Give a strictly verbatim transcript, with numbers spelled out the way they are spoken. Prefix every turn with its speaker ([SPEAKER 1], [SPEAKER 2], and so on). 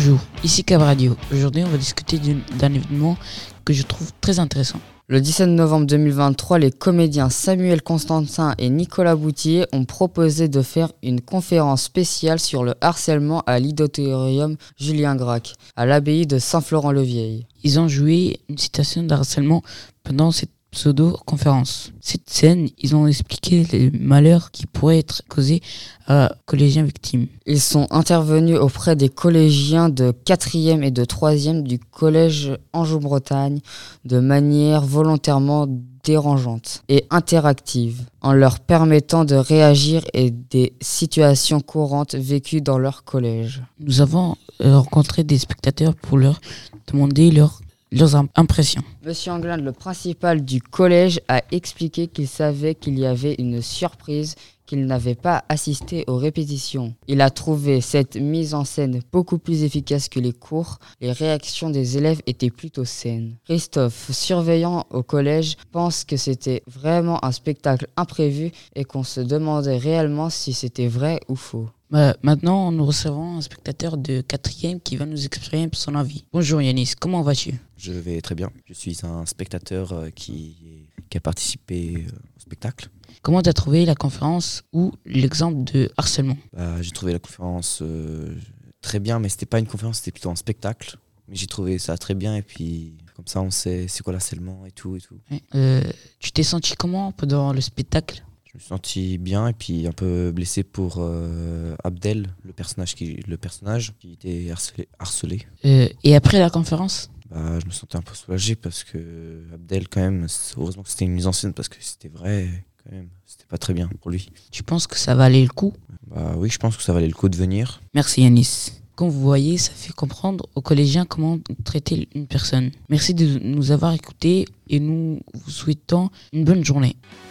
[SPEAKER 1] Bonjour, ici Cab Radio. Aujourd'hui, on va discuter d'une- d'un événement que je trouve très intéressant.
[SPEAKER 2] Le dix-sept novembre deux mille vingt-trois, les comédiens Samuel Constantin et Nicolas Boutier ont proposé de faire une conférence spéciale sur le harcèlement à l'auditorium Julien Gracq, à l'abbaye de Saint-Florent-le-Vieil.
[SPEAKER 1] Ils ont joué une citation de harcèlement pendant cette pseudo-conférence. Cette scène, ils ont expliqué les malheurs qui pourraient être causés à collégiens victimes.
[SPEAKER 2] Ils sont intervenus auprès des collégiens de quatrième et de troisième du collège Anjou-Bretagne de manière volontairement dérangeante et interactive, en leur permettant de réagir à des situations courantes vécues dans leur collège.
[SPEAKER 1] Nous avons euh, rencontré des spectateurs pour leur demander leur, leurs im- impressions.
[SPEAKER 2] Monsieur Anglade, le principal du collège, a expliqué qu'il savait qu'il y avait une surprise, qu'il n'avait pas assisté aux répétitions. Il a trouvé cette mise en scène beaucoup plus efficace que les cours. Les réactions des élèves étaient plutôt saines. Christophe, surveillant au collège, pense que c'était vraiment un spectacle imprévu et qu'on se demandait réellement si c'était vrai ou faux.
[SPEAKER 1] Bah, maintenant, nous recevons un spectateur de quatrième qui va nous exprimer son avis. Bonjour Yanis, comment vas-tu?
[SPEAKER 3] Je vais très bien. Je suis un spectateur euh, qui, qui a participé euh, au spectacle.
[SPEAKER 1] Comment tu as trouvé la conférence ou l'exemple de harcèlement?
[SPEAKER 3] Bah, j'ai trouvé la conférence euh, très bien, mais c'était pas une conférence, c'était plutôt un spectacle. Mais j'ai trouvé ça très bien et puis comme ça on sait c'est quoi l'harcèlement et tout et tout.
[SPEAKER 1] Euh, tu t'es senti comment pendant le spectacle?
[SPEAKER 3] Je me suis senti bien et puis un peu blessé pour euh, Abdel, le personnage qui le personnage qui était harcelé. harcelé.
[SPEAKER 1] Euh, et après la conférence?
[SPEAKER 3] Bah, je me sentais un peu soulagé parce que Abdel quand même, heureusement que c'était une mise en scène parce que c'était vrai quand même, c'était pas très bien pour lui.
[SPEAKER 1] Tu penses que ça valait le coup?
[SPEAKER 3] Bah oui, je pense que ça valait le coup de venir.
[SPEAKER 1] Merci Yanis. Comme vous voyez, ça fait comprendre aux collégiens comment traiter une personne. Merci de nous avoir écoutés et nous vous souhaitons une bonne journée.